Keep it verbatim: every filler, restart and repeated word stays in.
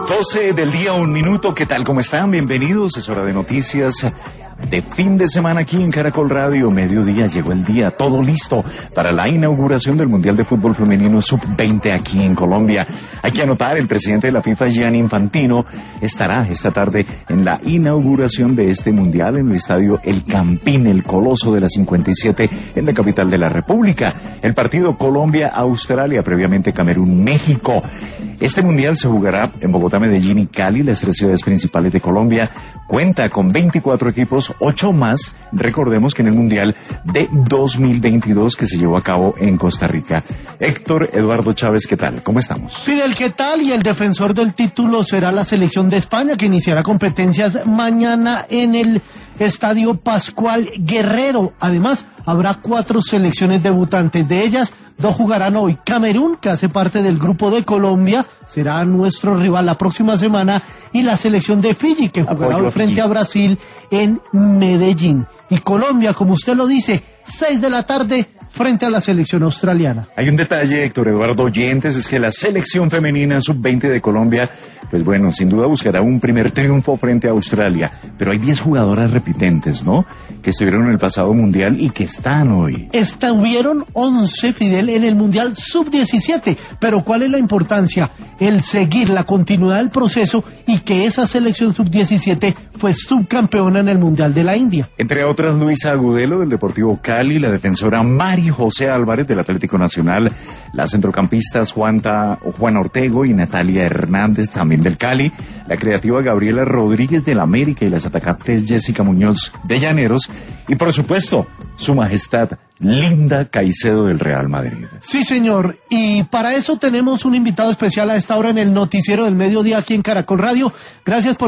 doce del día, un minuto. ¿Qué tal? ¿Cómo están? Bienvenidos. Es hora de noticias de fin de semana aquí en Caracol Radio. Mediodía, llegó el día, todo listo para la inauguración del Mundial de Fútbol Femenino sub veinte aquí en Colombia. Hay que anotar, el presidente de la FIFA, Gianni Infantino, estará esta tarde en la inauguración de este Mundial en el estadio El Campín, el Coloso de la cincuenta y siete, en la capital de la República. El partido Colombia-Australia, previamente Camerún-México. Este Mundial se jugará en Bogotá, Medellín y Cali, las tres ciudades principales de Colombia. Cuenta con veinticuatro equipos, ocho más, recordemos que en el Mundial de dos mil veintidós que se llevó a cabo en Costa Rica. Héctor Eduardo Chávez, ¿qué tal? ¿Cómo estamos? Fidel, ¿qué tal? Y el defensor del título será la selección de España, que iniciará competencias mañana en el Estadio Pascual Guerrero. Además, habrá cuatro selecciones debutantes, de ellas dos jugarán hoy. Camerún, que hace parte del grupo de Colombia, será nuestro rival la próxima semana, y la selección de Fiji, que jugará hoy frente a Brasil en Medellín. Y Colombia, como usted lo dice, seis de la tarde frente a la selección australiana. Hay un detalle, Héctor Eduardo Oyentes, es que la selección femenina sub veinte de Colombia, pues bueno, sin duda buscará un primer triunfo frente a Australia, pero hay diez jugadoras repitentes, ¿no?, que estuvieron en el pasado Mundial y que están hoy. Estuvieron once, Fidel, en el Mundial sub diecisiete, pero ¿cuál es la importancia? El seguir la continuidad del proceso y que esa selección sub diecisiete fue subcampeona en el Mundial de la India. Entre otras, Luisa Agudelo del Deportivo Cali, la defensora Mari José Álvarez del Atlético Nacional, las centrocampistas Juanta, Juana Ortego y Natalia Hernández también del Cali, la creativa Gabriela Rodríguez del América y las atacantes Jessica Muñoz de Llaneros, y por supuesto, su majestad Linda Caicedo del Real Madrid. Sí, señor, y para eso tenemos un invitado especial a esta hora en el noticiero del mediodía aquí en Caracol Radio. Gracias por